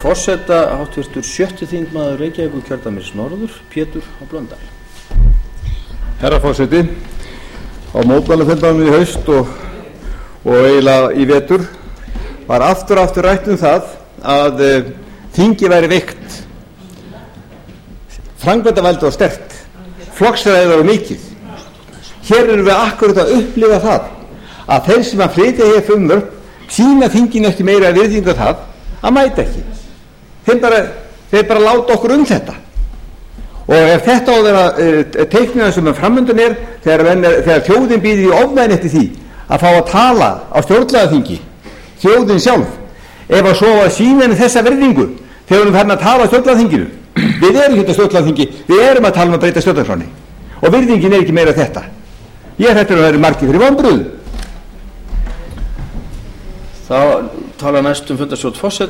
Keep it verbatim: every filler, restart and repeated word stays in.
Forseta háttvirtur sjötti þingmaður Reykjavíkurkjördæmis norður, Pétur H. Blöndal. Herra forseti, á mótmælafundanum í haust og, og eiginlega í vetur var aftur aftur rætt um það að e, þingi væri veikt, framkvæmdarvaldið var sterkt, flokksræðið var mikið. Hér erum við akkurat að upplifa það að þeir sem að flytja hér frumvörp sýna þinginu ekki meira virðingu það að mæta ekki. Þeir bara, þeir bara láta okkur um þetta. Og ef þetta á að vera e, teiknina sem framöndan er þegar, er þegar þjóðin býður í ofnæðin eftir því að fá að tala á stjórnlagaþingi, þjóðin sjálf, ef að svo að sýna henni þessa virðingu þegar við erum farin að tala á stjórnlagaþinginu. Við erum hérna á stjórnlagaþingi, við erum að tala um að breyta stjórnarskránni og virðingin er ekki meira þetta. Ég þetta er að vera margir fyrir vonbrigðum. Þá tala næstum fundarstjórn forseta.